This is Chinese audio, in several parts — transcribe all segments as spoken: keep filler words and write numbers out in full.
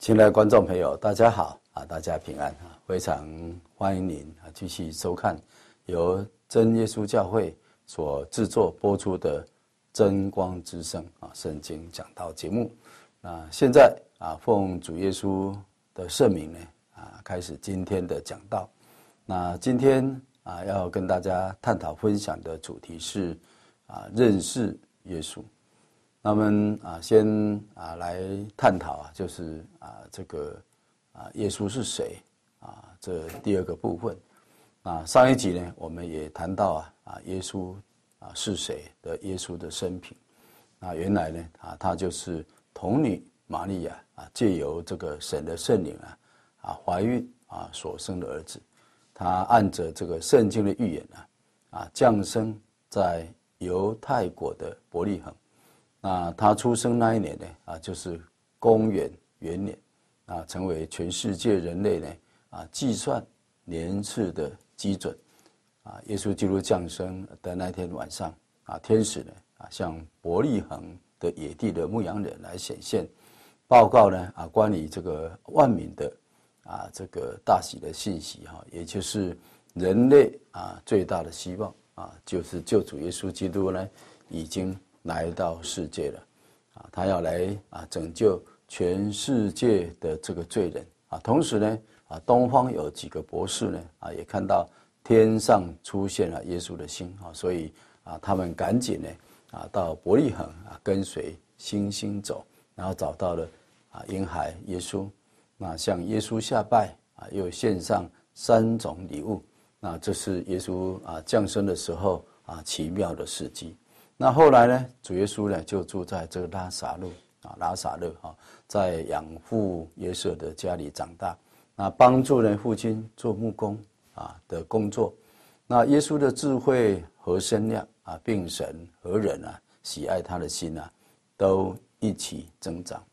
亲爱的观众朋友，大家好啊，大家平安啊！非常欢迎您啊继续收看由真耶稣教会所制作播出的真光之声啊圣经讲道节目。那现在啊，奉主耶稣的圣名呢啊，开始今天的讲道。那今天啊，要跟大家探讨分享的主题是啊，认识耶稣。那么啊，先啊来探讨啊，就是啊这个啊耶稣是谁啊？这第二个部分。啊，上一集呢，我们也谈到啊啊耶稣啊是谁的耶稣的生平。那原来呢啊，他就是童女玛利亚啊，借由这个神的圣灵啊啊怀孕啊所生的儿子。他按着这个圣经的预言啊啊降生在犹太国的伯利恒。那他出生那一年呢，啊，就是公元元年，啊，成为全世界人类呢，啊，计算年次的基准，啊，耶稣基督降生的那天晚上，啊，天使呢，啊，向伯利恒的野地的牧羊人来显现，报告呢，啊，关于这个万民的，啊，这个大喜的信息哈，也就是人类啊最大的希望啊，就是救主耶稣基督呢，已经来到世界了，啊，他要来啊拯救全世界的这个罪人啊。同时呢，啊，东方有几个博士呢，啊，也看到天上出现了耶稣的星啊，所以啊，他们赶紧呢，啊，到伯利恒啊，跟随星星走，然后找到了啊婴孩耶稣，那向耶稣下拜啊，又献上三种礼物，那这是耶稣啊降生的时候啊奇妙的事迹。那后来呢，主耶稣呢就住在这个拉撒路啊，拉撒勒哈，在养父约瑟的家里长大。那帮助呢父亲做木工啊的工作。那耶稣的智慧和身量啊，并神和人啊喜爱他的心啊，都一起增长。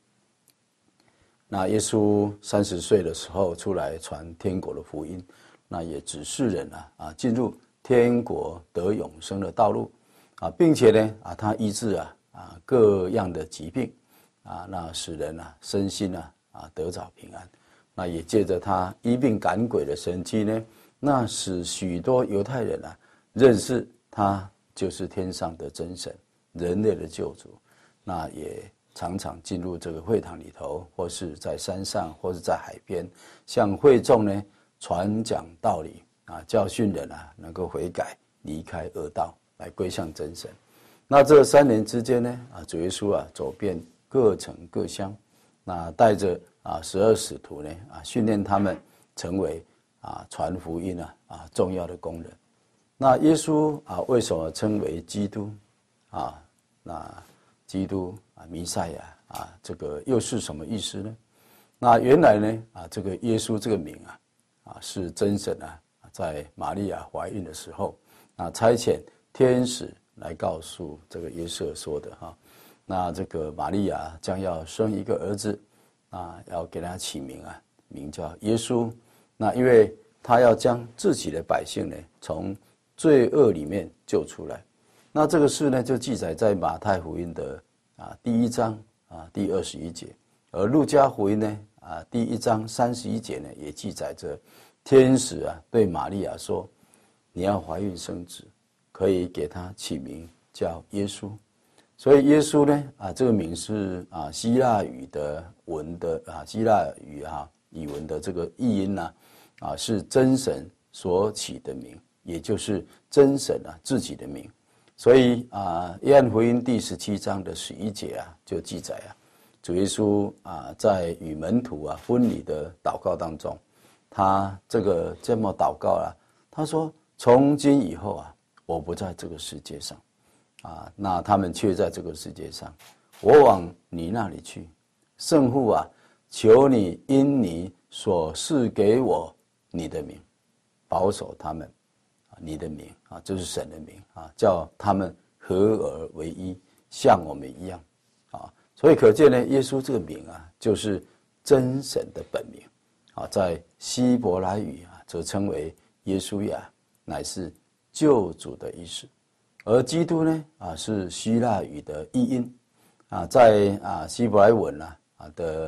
那耶稣三十岁的时候出来传天国的福音，那也指示人啊啊进入天国得永生的道路。啊，并且呢，啊，他医治啊啊各样的疾病，啊，那使人啊身心啊啊得着平安。那也借着他医病赶鬼的神迹呢，那使许多犹太人啊认识他就是天上的真神，人类的救主。那也常常进入这个会堂里头，或是在山上，或是在海边，向会众呢传讲道理啊，教训人啊能够悔改，离开恶道，来归向真神。那这三年之间呢，啊，主耶稣啊走遍各城各乡，那带着啊十二使徒呢，啊训练他们成为啊传福音啊啊重要的工人。那耶稣啊为什么称为基督啊？那基督啊弥赛亚啊，这个又是什么意思呢？那原来呢啊这个耶稣这个名啊啊是真神啊在玛利亚怀孕的时候啊差遣天使来告诉这个约瑟说的哈，那这个玛利亚将要生一个儿子，啊，要给他起名啊，名叫耶稣。那因为他要将自己的百姓呢，从罪恶里面救出来。那这个事呢，就记载在马太福音的啊第一章啊第二十一节，而路加福音呢啊第一章三十一节呢，也记载着天使啊对玛利亚说，你要怀孕生子，可以给他起名叫耶稣。所以耶稣呢啊这个名是啊希腊语的文的啊希腊语啊语文的这个译音呢 啊, 啊是真神所起的名，也就是真神啊自己的名。所以啊约翰福音第十七章的十一节啊就记载啊主耶稣啊在与门徒啊婚礼的祷告当中，他这个这么祷告啊，他说从今以后啊我不在这个世界上啊，那他们却在这个世界上，我往你那里去。圣父啊，求你因你所赐给我你的名，保守他们啊，你的名啊，就是神的名啊，叫他们合而为一，像我们一样啊。所以可见呢，耶稣这个名啊，就是真神的本名啊，在希伯来语啊，则称为耶稣亚，乃是救主的意思。而基督呢啊是希腊语的译音啊，在啊希伯来文啊啊的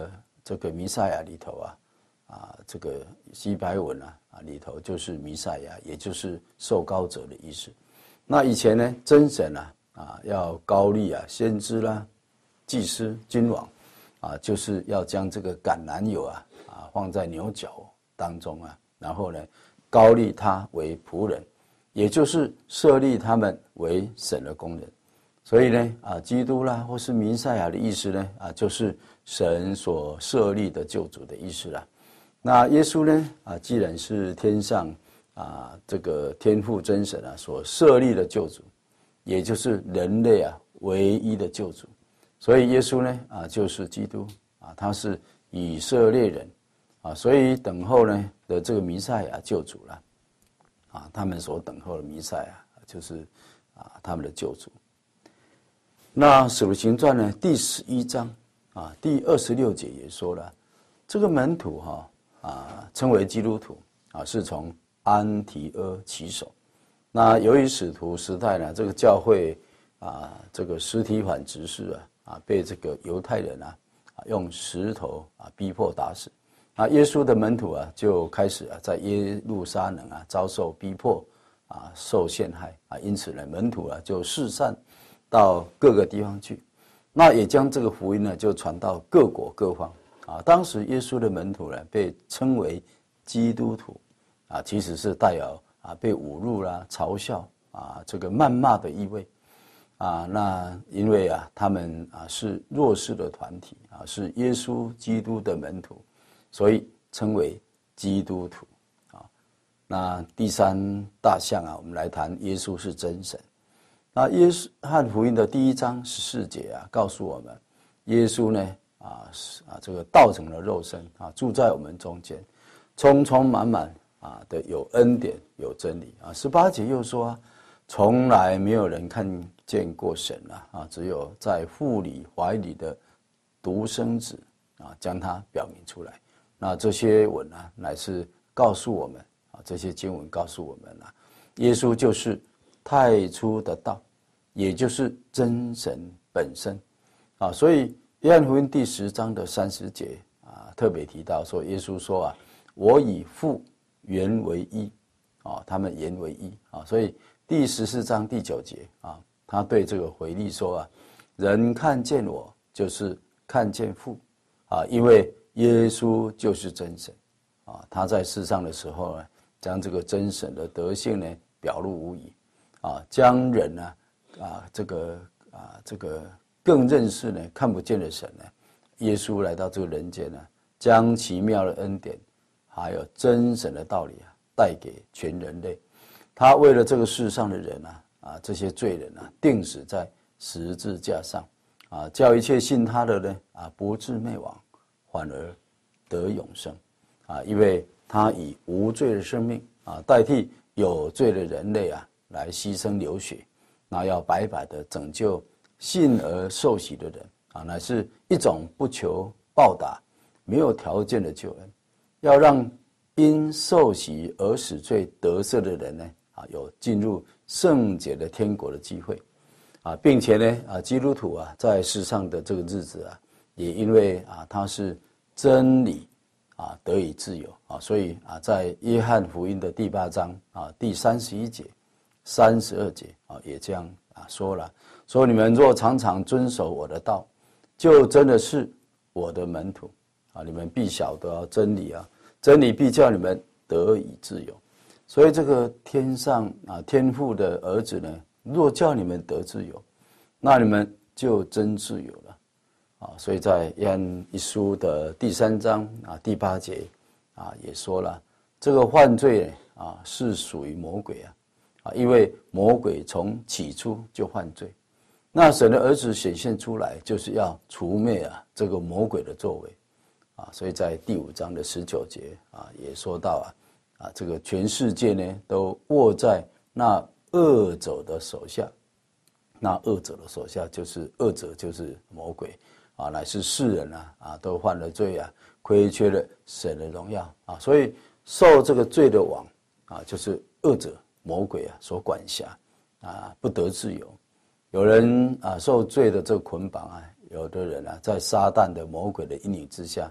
这个弥赛亚里头啊啊这个希伯来文啊啊里头就是弥赛亚，也就是受膏者的意思。那以前呢，真神啊啊要膏立啊先知啦、祭司、君王啊，就是要将这个橄榄油啊啊放在牛角当中啊，然后呢膏立他为仆人，也就是设立他们为神的工人。所以呢啊，基督啦或是弥赛亚的意思呢啊，就是神所设立的救主的意思啦。那耶稣呢啊，既然是天上啊这个天父真神啊所设立的救主，也就是人类啊唯一的救主。所以耶稣呢啊就是基督啊，他是以色列人啊，所以等候呢的这个弥赛亚救主啦啊，他们所等候的弥赛亚就是啊他们的救主。那使徒行传呢第十一章啊第二十六节也说了，这个门徒哈啊称为基督徒啊，是从安提阿起手。那由于使徒时代呢，这个教会啊这个司提反执事啊啊被这个犹太人啊啊用石头啊逼迫打死，那耶稣的门徒啊就开始啊在耶路撒冷啊遭受逼迫啊受陷害啊，因此呢门徒啊就四散到各个地方去，那也将这个福音呢就传到各国各方啊。当时耶稣的门徒呢被称为基督徒啊，其实是带有啊被侮辱啦、嘲笑啊这个谩骂的意味啊。那因为啊他们啊是弱势的团体啊，是耶稣基督的门徒，所以称为基督徒啊。那第三大项啊，我们来谈耶稣是真神。那耶稣汉福音的第一章十四节啊，告诉我们，耶稣呢啊啊这个道成了肉身啊，住在我们中间，充充满满啊的有恩典有真理啊。十八节又说啊，从来没有人看见过神啊啊，只有在父里怀里的独生子啊，将他表明出来。那这些文啊，乃是告诉我们啊，这些经文告诉我们啊，耶稣就是太初的道，也就是真神本身啊。所以约翰福音第十章的三十节啊，特别提到说，耶稣说啊，我以父原为一啊，他们原为一啊。所以第十四章第九节啊，他对这个腓利说啊，人看见我就是看见父啊，因为耶稣就是真神啊。他在世上的时候呢，将这个真神的德性呢表露无遗啊，将人呢啊这个啊这个更认识呢看不见的神呢，耶稣来到这个人间呢，将奇妙的恩典还有真神的道理啊带给全人类。他为了这个世上的人啊啊这些罪人啊，钉死在十字架上啊，叫一切信他的呢啊不至灭亡，反而得永生啊，因为他以无罪的生命啊代替有罪的人类啊来牺牲流血，那要白白的拯救信而受洗的人啊，乃是一种不求报答、没有条件的救恩，要让因受洗而使罪得赦的人呢啊，有进入圣洁的天国的机会啊，并且呢啊，基督徒啊在世上的这个日子啊，也因为啊他是真理啊得以自由啊，所以啊在约翰福音的第八章啊第三十一节、三十二节啊也这样啊说了，说你们若常常遵守我的道，就真的是我的门徒啊，你们必晓得真理啊，真理必叫你们得以自由。所以这个天上啊天父的儿子呢，若叫你们得自由，那你们就真自由了啊。所以在约翰一书的第三章啊第八节啊也说了，这个犯罪啊是属于魔鬼啊啊，因为魔鬼从起初就犯罪，那神的儿子显现出来，就是要除灭啊这个魔鬼的作为啊。所以在第五章的十九节啊也说到啊。啊，这个全世界呢都握在那恶者的手下，那恶者的手下就是恶者就是魔鬼啊，乃是世人啊啊都犯了罪啊，亏缺了神的荣耀啊，所以受这个罪的王啊，就是恶者魔鬼啊所管辖啊，不得自由。有人啊受罪的这个捆绑啊，有的人啊在撒旦的魔鬼的阴影之下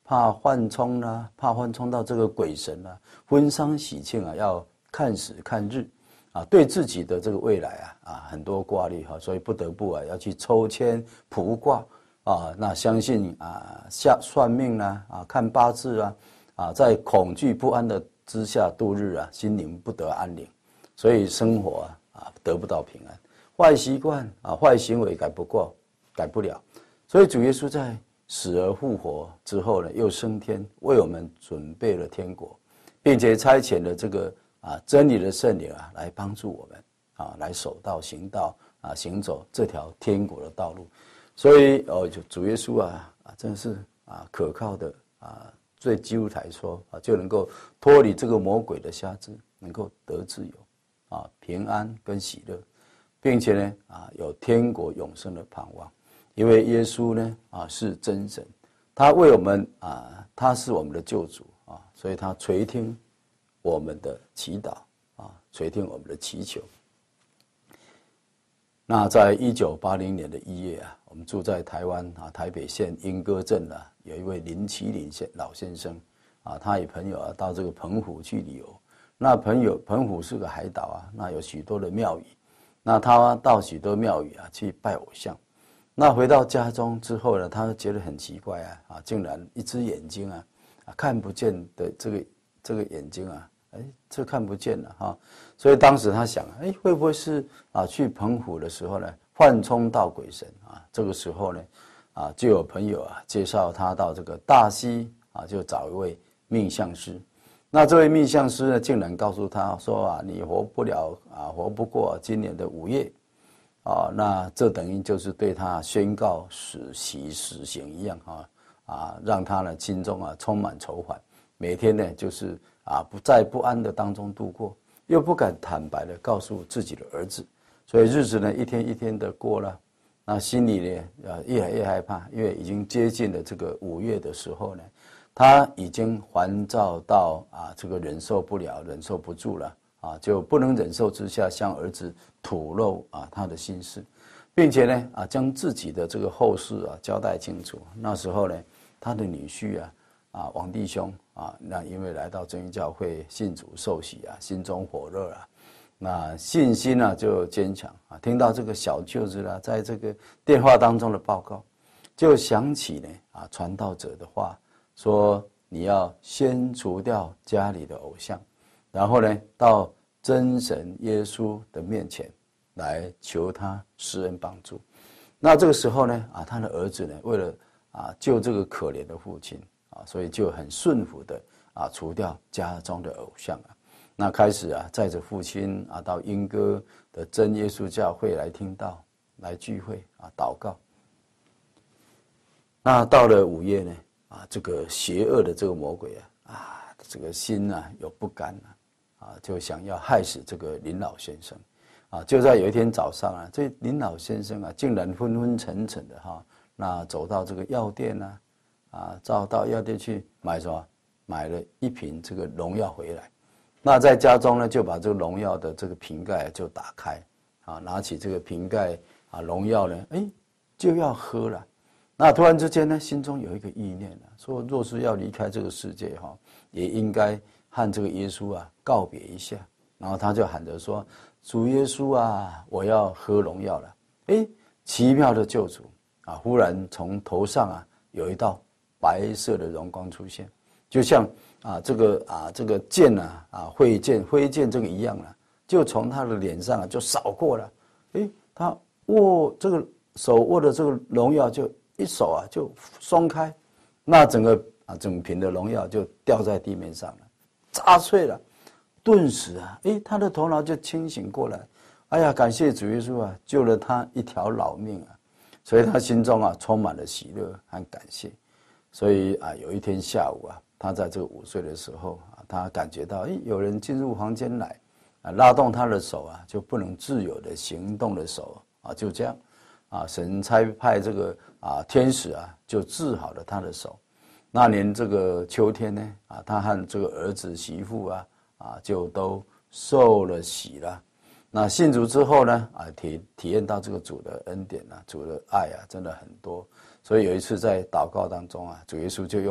怕犯冲啦、啊，怕犯冲到这个鬼神啊，婚丧喜庆啊，要看时看日啊，对自己的这个未来啊啊很多挂虑哈，所以不得不啊要去抽签卜卦啊，那相信啊下算命啦 啊, 啊看八字啊啊，在恐惧不安的之下度日啊，心灵不得安宁，所以生活啊啊得不到平安，坏习惯啊坏行为改不过改不了，所以主耶稣在死而复活之后呢，又升天，为我们准备了天国，并且差遣了这个啊真理的圣灵啊，来帮助我们啊，来守道行道啊，行走这条天国的道路。所以哦，主耶稣啊啊，真是啊可靠的啊，对基督来说啊，就能够脱离这个魔鬼的辖制，能够得自由啊，平安跟喜乐，并且呢啊，有天国永生的盼望。因为耶稣呢啊是真神，他为我们啊，他是我们的救主啊，所以他垂听我们的祈祷啊，垂听我们的祈求。那在一九八零年的一月啊，我们住在台湾啊台北县莺歌镇啊，有一位林麒麟先老先生啊，他与朋友啊到这个澎湖去旅游。那朋友澎湖是个海岛啊，那有许多的庙宇，那他到许多庙宇啊去拜偶像。那回到家中之后呢，他觉得很奇怪啊，啊，竟然一只眼睛啊，啊看不见的这个这个眼睛啊，哎，这看不见了哈，所以当时他想，哎，会不会是啊去澎湖的时候呢，幻冲到鬼神啊？这个时候呢，啊，就有朋友啊介绍他到这个大溪啊，就找一位命相师。那这位命相师呢，竟然告诉他说啊，你活不了啊，活不过今年的五月。啊，那这等于就是对他宣告死刑死刑一样啊啊，让他呢心中啊充满愁烦，每天呢就是啊不在不安的当中度过，又不敢坦白的告诉自己的儿子，所以日子呢一天一天的过了，那心里呢啊越来越害怕，因为已经接近了这个五月的时候呢，他已经烦躁到啊这个忍受不了，忍受不住了。啊，就不能忍受之下，向儿子吐露啊他的心事，并且呢啊将自己的这个后事啊交代清楚。那时候呢，他的女婿啊啊王弟兄啊，那因为来到真耶教会信主受洗啊，心中火热啊，那信心呢、啊、就坚强啊。听到这个小舅子啦、啊，在这个电话当中的报告，就想起呢啊传道者的话，说你要先除掉家里的偶像。然后呢，到真神耶稣的面前来求他施恩帮助。那这个时候呢，啊，他的儿子呢，为了啊救这个可怜的父亲啊，所以就很顺服的啊除掉家中的偶像啊。那开始啊，载着父亲啊到莺歌的真耶稣教会来听道、来聚会啊祷告。那到了五月呢，啊，这个邪恶的这个魔鬼啊，啊，这个心啊有不甘啊。啊，就想要害死这个林老先生，啊，就在有一天早上啊，这林老先生啊，竟然昏昏沉沉的哈，那走到这个药店呢，啊，照到药店去买什么？买了一瓶这个农药回来，那在家中呢，就把这个农药的这个瓶盖就打开，啊，拿起这个瓶盖啊，农药呢，哎，就要喝了，那突然之间呢，心中有一个意念啊，说若是要离开这个世界哈，也应该。和这个耶稣啊告别一下，然后他就喊着说：“主耶稣啊，我要喝农药了。”哎，奇妙的救主啊，忽然从头上啊有一道白色的荣光出现，就像啊这个啊这个剑啊啊挥剑挥剑这个一样啊，就从他的脸上啊就扫过了。哎，他握这个手握的这个农药就一手啊就松开，那整个啊整瓶的农药就掉在地面上了。砸碎了，顿时啊，诶，他的头脑就清醒过来。哎呀，感谢主耶稣啊，救了他一条老命啊！所以他心中啊充满了喜乐和感谢。所以啊，有一天下午啊，他在这个午睡的时候啊，他感觉到，诶，有人进入房间来，啊，拉动他的手啊，就不能自由的行动的手啊，就这样，啊，神差派这个啊天使啊，就治好了他的手。那年这个秋天呢，啊，他和这个儿子媳妇啊，啊，就都受了洗了。那信主之后呢，啊，体体验到这个主的恩典啊，主的爱啊，真的很多。所以有一次在祷告当中啊，主耶稣就用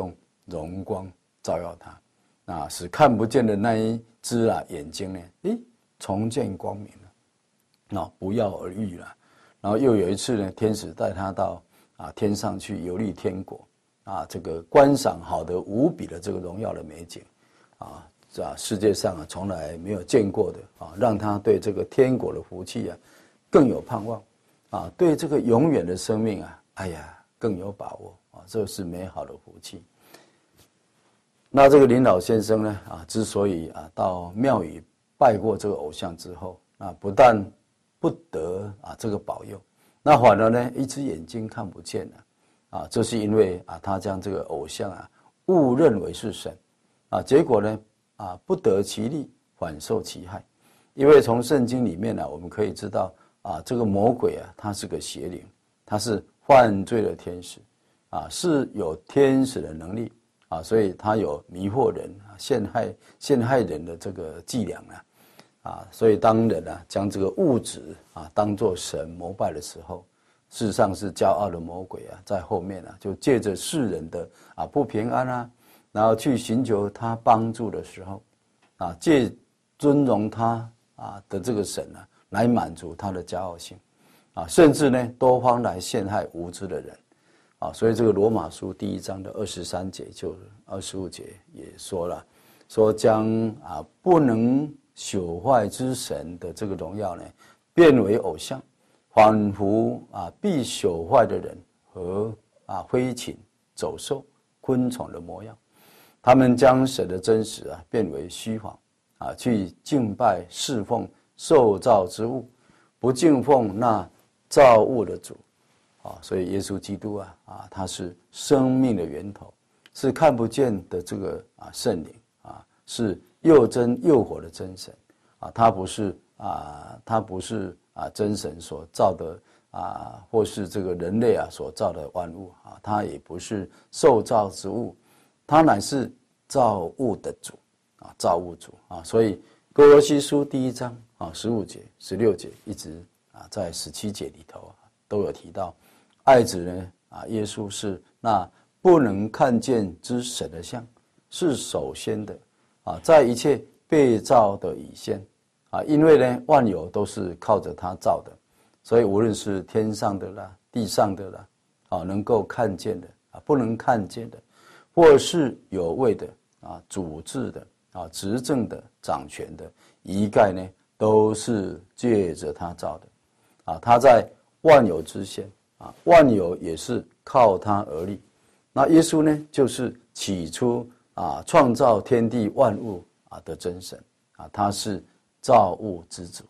荣光照耀他，啊，使看不见的那一只啊眼睛呢，诶，重见光明了，啊，不药而愈了。然后又有一次呢，天使带他到啊天上去游历天国，啊，这个观赏好得无比的这个荣耀的美景，啊，啊，世界上啊从来没有见过的啊，让他对这个天国的福气啊更有盼望，啊，对这个永远的生命啊，哎呀更有把握啊，这是美好的福气。那这个林老先生呢，啊，之所以啊到庙宇拜过这个偶像之后，啊，不但不得啊这个保佑，那反而呢一只眼睛看不见了，啊，这是因为啊他将这个偶像啊误认为是神，啊，结果呢啊不得其利，反受其害。因为从圣经里面呢，我们可以知道啊这个魔鬼啊他是个邪灵，他是犯罪的天使，啊是有天使的能力。啊，所以他有迷惑人、陷害陷害人的这个伎俩啊，啊，所以当人啊将这个物质啊当作神膜拜的时候，事实上是骄傲的魔鬼啊在后面啊，就借着世人的啊不平安啊，然后去寻求他帮助的时候，啊，借尊荣他啊的这个神啊来满足他的骄傲性，啊，甚至呢多方来陷害无知的人。啊，所以这个罗马书第一章的二十三节就二十五节也说了，说将啊不能朽坏之神的这个荣耀呢，变为偶像，仿佛啊必朽坏的人和啊飞禽、走兽、昆虫的模样。他们将神的真实啊变为虚谎，啊去敬拜侍奉受造之物，不敬奉那造物的主。啊，所以耶稣基督啊啊，他是生命的源头，是看不见的这个啊圣灵啊，是又真又活的真神啊，他不是啊，他不是啊真神所造的啊，或是这个人类啊所造的万物啊，他也不是受造之物，他乃是造物的主啊，造物主啊，所以哥罗西书第一章啊十五节、十六节一直啊在十七节里头啊都有提到。爱子呢啊，耶稣是那不能看见之神的像，是首先的啊，在一切被造的以先啊，因为呢万有都是靠着他造的，所以无论是天上的啦、地上的啦，啊能够看见的啊，不能看见的，或是有位的啊、主治的啊、执政的、掌权的，一概呢都是借着他造的啊，他在万有之先。啊，万有也是靠他而立。那耶稣呢，就是起初啊创造天地万物啊的真神啊，他是造物之主。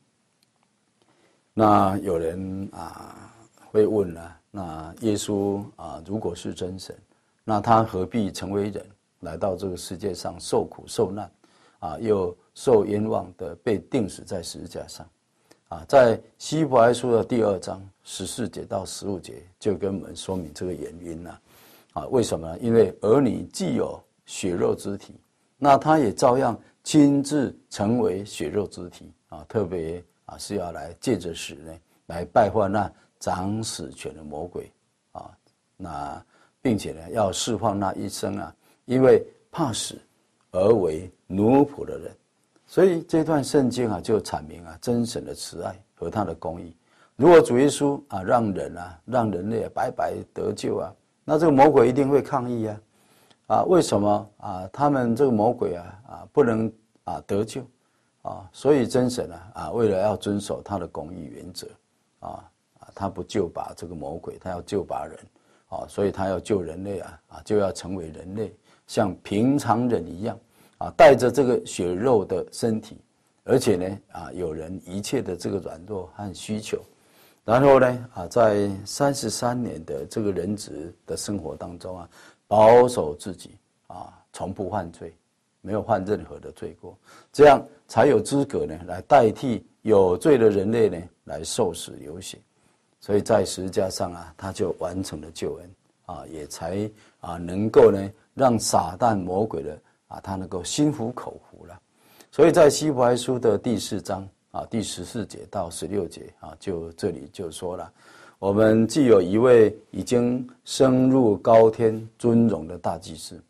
那有人啊会问了、啊，那耶稣啊如果是真神，那他何必成为人，来到这个世界上受苦受难啊，又受冤枉的被钉死在十字架上？啊，在希伯来书的第二章十四节到十五节就跟我们说明这个原因了。啊，为什么呢？因为儿女既有血肉之体，那他也照样亲自成为血肉之体啊，特别啊是要来借着死呢来败坏那掌死权的魔鬼啊，那并且呢要释放那一生啊因为怕死而为奴仆的人。所以这段圣经啊，就阐明啊真神的慈爱和他的公义。如果主耶稣啊让人啊让人类、啊、白白得救啊，那这个魔鬼一定会抗议啊！啊，为什么啊他们这个魔鬼啊啊不能啊得救啊？所以真神啊啊为了要遵守他的公义原则啊啊，他不救拔这个魔鬼，他要救拔人啊，所以他要救人类啊啊就要成为人类，像平常人一样。啊，带着这个血肉的身体，而且呢，啊，有人一切的这个软弱和需求，然后呢，啊，在三十三年的这个人子的生活当中啊，保守自己啊，从不犯罪，没有犯任何的罪过，这样才有资格呢，来代替有罪的人类呢，来受死流血，所以在十字架上啊，他就完成了救恩啊，也才啊能够呢，让撒旦魔鬼的。啊，他能够心服口服了，所以在希伯来书的第四章啊，第十四节到十六节啊，就这里就说了，我们既有一位已经升入高天尊荣的大祭司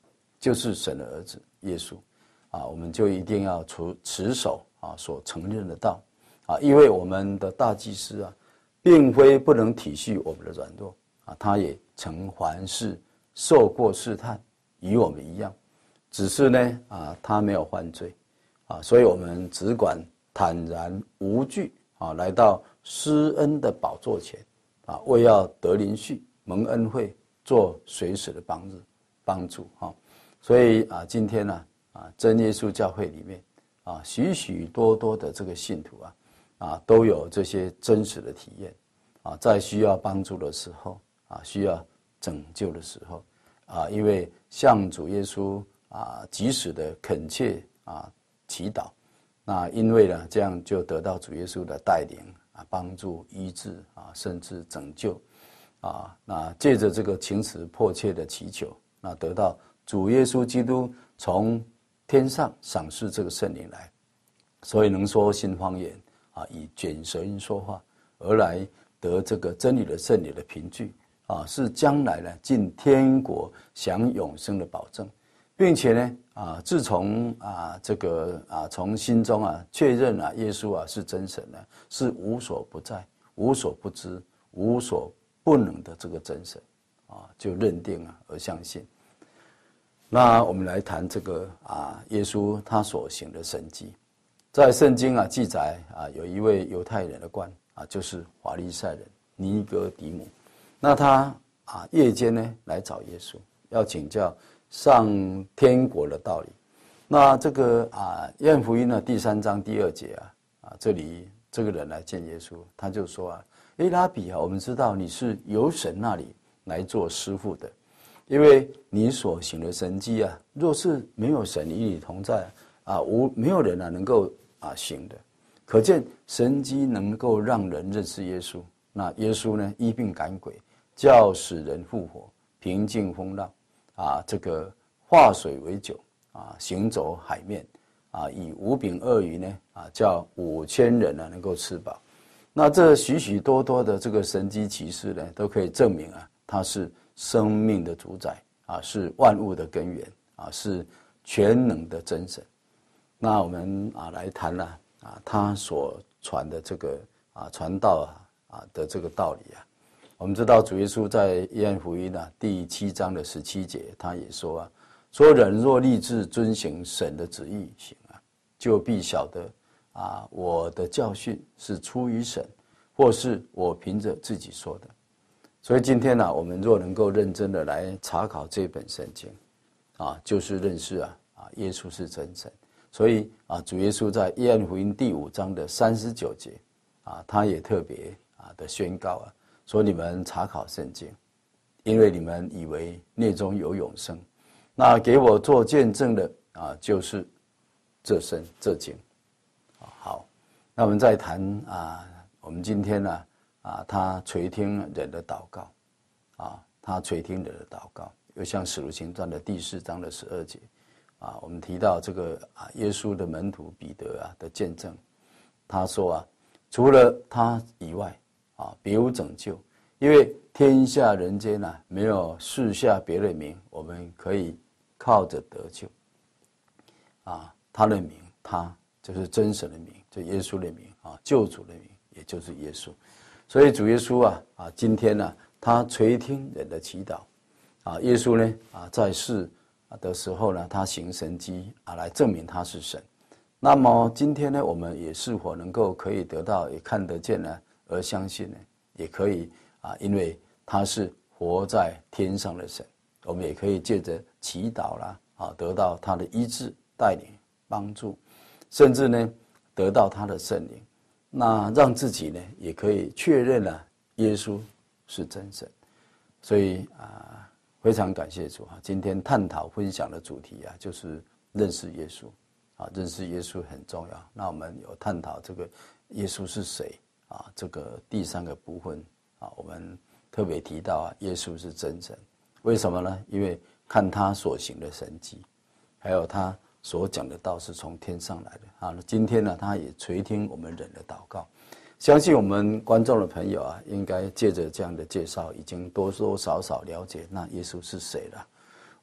就是神的儿子耶稣啊，我们就一定要持持守啊所承认的道啊，因为我们的大祭司啊，并非不能体恤我们的软弱啊，他也曾凡事受过试探，与我们一样，只是呢啊，他没有犯罪啊，所以我们只管坦然无惧啊，来到施恩的宝座前啊，为要得连续蒙恩惠，做随时的帮助帮助哈。所以啊，今天呢啊，真耶稣教会里面啊，许许多多的这个信徒啊啊，都有这些真实的体验啊，在需要帮助的时候啊，需要拯救的时候啊，因为向主耶稣啊及时的恳切啊祈祷，那因为呢这样就得到主耶稣的带领啊，帮助医治啊，甚至拯救啊，那借着这个情辞迫切的祈求，那得到主耶稣基督从天上赏赐这个圣灵来，所以能说新方言啊，以卷舌音说话，而来得这个真理的圣灵的凭据啊，是将来呢进天国享永生的保证，并且呢啊，自从啊这个啊从心中啊确认啊耶稣啊是真神呢，是无所不在、无所不知、无所不能的这个真神啊，就认定啊而相信。那我们来谈这个啊，耶稣他所行的神迹，在圣经啊记载啊，有一位犹太人的官啊，就是法利赛人尼哥底母，那他啊夜间呢来找耶稣，要请教上天国的道理。那这个啊约翰福音呢第三章第二节啊啊，这里这个人来见耶稣，他就说啊，诶拉比啊，我们知道你是由神那里来做师傅的。因为你所行的神迹啊，若是没有神与你同在啊，无没有人啊能够啊行的。可见神迹能够让人认识耶稣。那耶稣呢，医病赶鬼，叫死人复活，平静风浪，啊，这个化水为酒，啊，行走海面，啊，以五饼二鱼呢，啊，叫五千人呢能够吃饱。那这许许多多的这个神迹奇事呢，都可以证明啊，他是生命的主宰啊，是万物的根源啊，是全能的真神。那我们啊来谈了啊，他所传的这个啊传道啊啊的这个道理啊。我们知道主耶稣在约翰福音啊第七章的十七节，他也说啊，说人若立志遵行神的旨意行啊，就必晓得啊，我的教训是出于神，或是我凭着自己说的。所以今天呢、啊，我们若能够认真的来查考这本圣经，啊，就是认识啊啊，耶稣是真神。所以啊，主耶稣在约翰福音第五章的三十九节，啊，他也特别啊的宣告啊，说你们查考圣经，因为你们以为内中有永生，那给我做见证的啊，就是这圣这经。啊，好，那我们再谈啊，我们今天呢。啊，他垂听人的祷告，啊，他垂听人的祷告，又像使徒行传的第四章的十二节，啊，我们提到这个啊，耶稣的门徒彼得啊的见证，他说啊，除了他以外，啊，别无拯救，因为天下人间呐、啊，没有赐下别的名，我们可以靠着得救。啊，他的名，他就是真神的名，就耶稣的名啊，救主的名，也就是耶稣。所以主耶稣啊啊，今天呢、啊，他垂听人的祈祷，啊，耶稣呢啊在世的时候呢，他行神迹啊来证明他是神。那么今天呢，我们也是否能够可以得到也看得见呢，而相信呢，也可以啊，因为他是活在天上的神，我们也可以借着祈祷啦啊，得到他的医治、带领、帮助，甚至呢得到他的圣灵。那让自己呢也可以确认了耶稣是真神，所以啊非常感谢主啊！今天探讨分享的主题啊就是认识耶稣啊，认识耶稣很重要。那我们有探讨这个耶稣是谁啊？这个第三个部分啊，我们特别提到啊，耶稣是真神，为什么呢？因为看他所行的神迹，还有他所讲的道是从天上来的啊！今天呢，他也垂听我们人的祷告，相信我们观众的朋友啊，应该借着这样的介绍，已经多多少少了解那耶稣是谁了。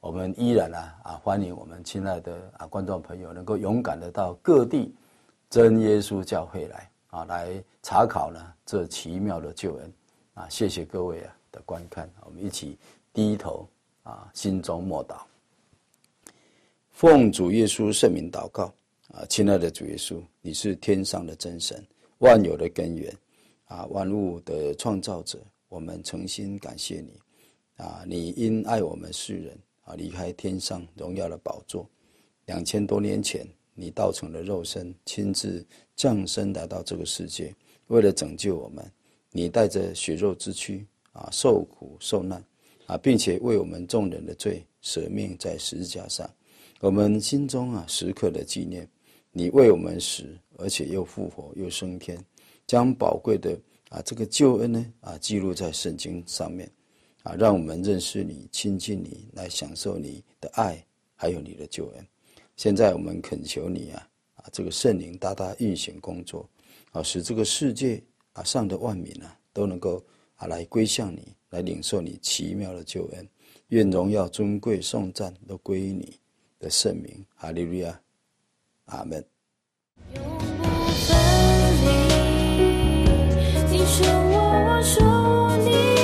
我们依然啊啊欢迎我们亲爱的啊观众朋友能够勇敢的到各地真耶稣教会来啊，来查考呢这奇妙的救恩啊！谢谢各位啊的观看，我们一起低头啊，心中默祷，奉主耶稣圣名祷告啊！亲爱的主耶稣，你是天上的真神，万有的根源啊，万物的创造者，我们诚心感谢你啊！你因爱我们世人啊，离开天上荣耀的宝座，两千多年前。你道成了肉身，亲自降生来到这个世界，为了拯救我们，你带着血肉之躯啊，受苦受难啊，并且为我们众人的罪舍命在十字架上。我们心中啊，时刻的纪念你为我们死，而且又复活又升天，将宝贵的啊这个救恩呢啊记录在圣经上面啊，让我们认识你、亲近你，来享受你的爱，还有你的救恩。现在我们恳求你啊，啊，这个圣灵大大运行工作，啊，使这个世界啊上的万民啊都能够啊来归向你，来领受你奇妙的救恩。愿荣耀、尊贵、颂赞都归于你的圣名。哈利路亚，阿门。 永不分离，你说我，我说你。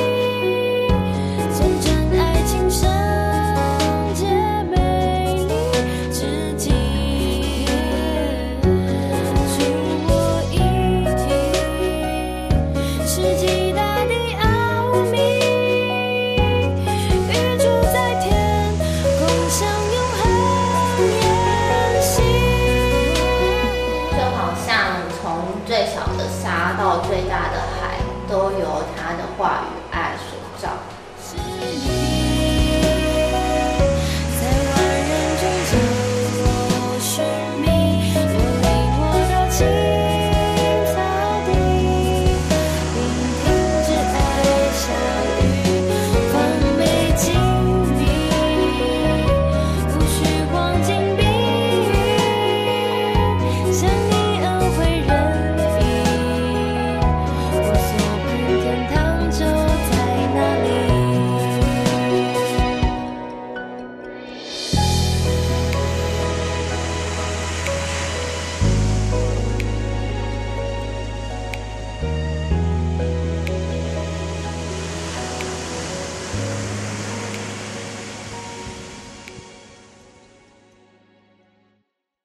最大的海都由他的话语